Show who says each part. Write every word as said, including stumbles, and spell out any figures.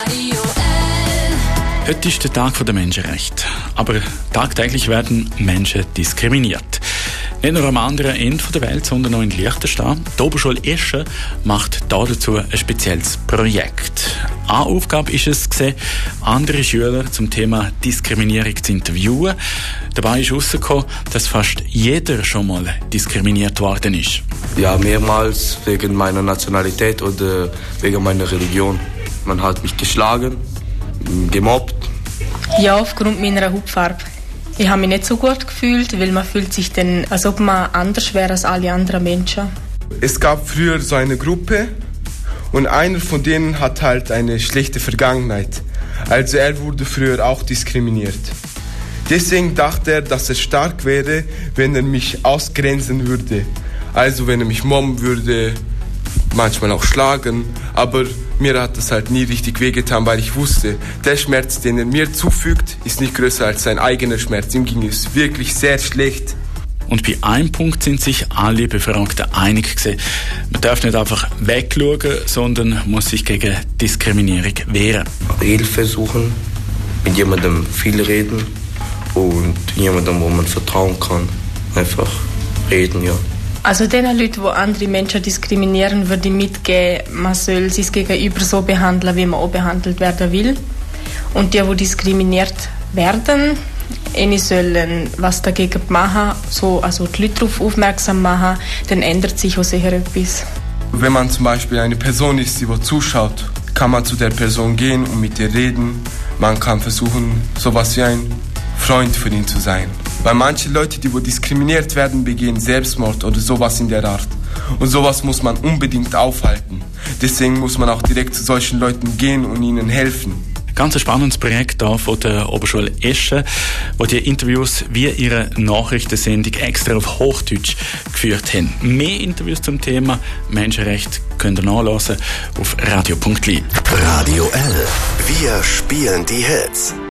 Speaker 1: Radio L.
Speaker 2: Heute ist der Tag der Menschenrechte. Aber tagtäglich werden Menschen diskriminiert. Nicht nur am anderen Ende der Welt, sondern auch in Liechtenstein. Die Oberschule Eschen macht dazu ein spezielles Projekt. Eine Aufgabe ist es, andere Schüler zum Thema Diskriminierung zu interviewen. Dabei ist herausgekommen, dass fast jeder schon mal diskriminiert worden ist.
Speaker 3: Ja, mehrmals wegen meiner Nationalität oder wegen meiner Religion. Man hat mich geschlagen, gemobbt.
Speaker 4: Ja, aufgrund meiner Hautfarbe. Ich habe mich nicht so gut gefühlt, weil man fühlt sich dann, als ob man anders wäre als alle anderen Menschen.
Speaker 5: Es gab früher so eine Gruppe und einer von denen hat halt eine schlechte Vergangenheit. Also er wurde früher auch diskriminiert. Deswegen dachte er, dass er stark wäre, wenn er mich ausgrenzen würde. Also wenn er mich mobben würde, manchmal auch schlagen, aber mir hat das halt nie richtig wehgetan, weil ich wusste, der Schmerz, den er mir zufügt, ist nicht größer als sein eigener Schmerz. Ihm ging es wirklich sehr schlecht.
Speaker 2: Und bei einem Punkt sind sich alle Befragten einig gewesen. Man darf nicht einfach wegschauen, sondern muss sich gegen Diskriminierung wehren.
Speaker 3: Hilfe suchen, mit jemandem viel reden und jemandem, wo man vertrauen kann. Einfach reden, ja.
Speaker 4: Also den Leuten, die andere Menschen diskriminieren, würde ich mitgeben, man soll sein Gegenüber so behandeln, wie man auch behandelt werden will. Und die, die diskriminiert werden, ihnen sollen was dagegen machen, so, also die Leute darauf aufmerksam machen, dann ändert sich auch sicher etwas.
Speaker 5: Wenn man zum Beispiel eine Person ist, die zuschaut, kann man zu der Person gehen und mit ihr reden. Man kann versuchen, sowas wie ein Freund für ihn zu sein. Weil manche Leute, die wo diskriminiert werden, begehen Selbstmord oder sowas in der Art. Und sowas muss man unbedingt aufhalten. Deswegen muss man auch direkt zu solchen Leuten gehen und ihnen helfen.
Speaker 2: Ganz ein spannendes Projekt hier von der Oberschule Eschen, wo die Interviews wie ihre Nachrichtensendung extra auf Hochdeutsch geführt haben. Mehr Interviews zum Thema Menschenrechte könnt ihr nachlesen auf radio punkt li.
Speaker 6: Radio L. Wir spielen die Hits.